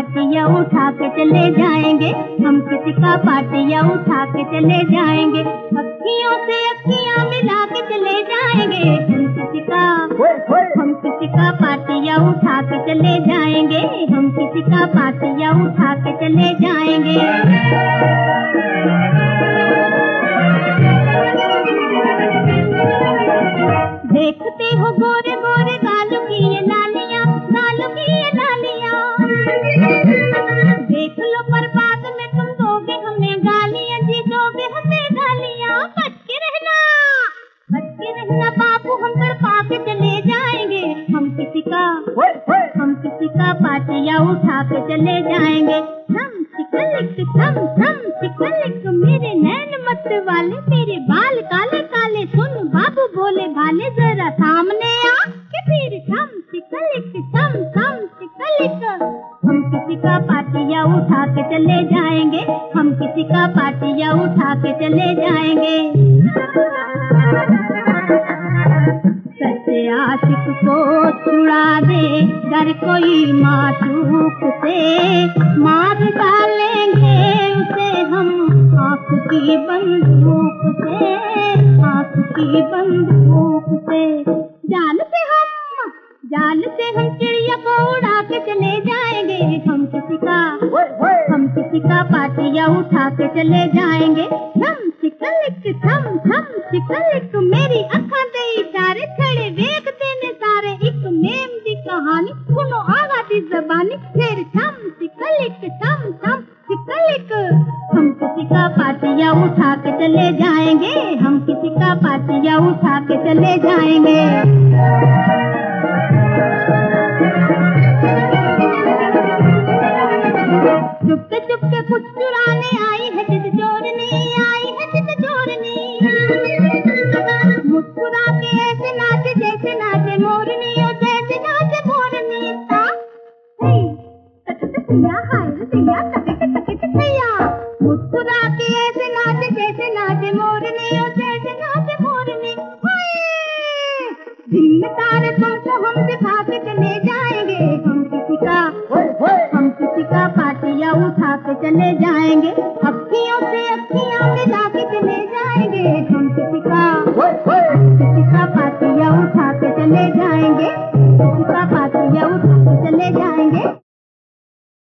पार्टियां उठा के चले जाएंगे, हम किसी का पार्टियां उठा के चले जाएंगे, अखियों से अखियां मिला के चले जाएंगे, हम किसी का पार्टियां उठा के चले जाएंगे, हम किसी का पार्टियां उठा के चले जाएंगे। देखते हो गोरे गोरे गालों की ये लालियां, गालों की ये लालियां, देख लो पर बाद में तुम दोगे हमें गालियां, जी दोगे हमें गालियां। बच के रहना बाबू, हम तड़पा के चले जाएंगे, हम किसी का पार्टियां उठा के चले जाएंगे। थम चिकलिक मेरे नैन मत वाले, तेरे बाल काले काले, सुन बाबू बोले भाले, जरा सामने आ के फिर थम चिकलिक। हम किसी का पार्टियां उठा के चले जाएंगे, हम किसी का पार्टियां उठा के चले जाएंगे। सच्चे आशिक को छुड़ा दे डर कोई मासूक से, मार डालेंगे उसे हम आँख की बंदूक से, आँख की बंदूक से। जाल से हम चिड़िया को उड़ा के चले जाएंगे, हम किसी का पार्टियां उठा के चले जाएंगे। थम चिकलिक मेरी अखा दे इशारे, खड़े देखते ने सारे, एक मेम दी कहानी सुनो आगा दी जबानी, फिर थम चिकलिक। हम किसी का पार्टियां उठा के चले जाएंगे, हम किसी का पार्टियां उठा के चले जाएंगे। चुपके कुछ चुराने आई है जिद चोरनी, आई है जिद चोरनी, मुस्कुरा के ऐसे नाचे जैसे नाचे मोरनी, और जैसे नाचे मोरनी। मुस्कुरा के ऐसे नाचे जैसे नाचे मोरनी, और जैसे नाचे मोरनी। दिन तारे तुमको हम दिखा के चले जाएंगे, हम किसी का पार्टियां उठा के चले जाएंगे। अब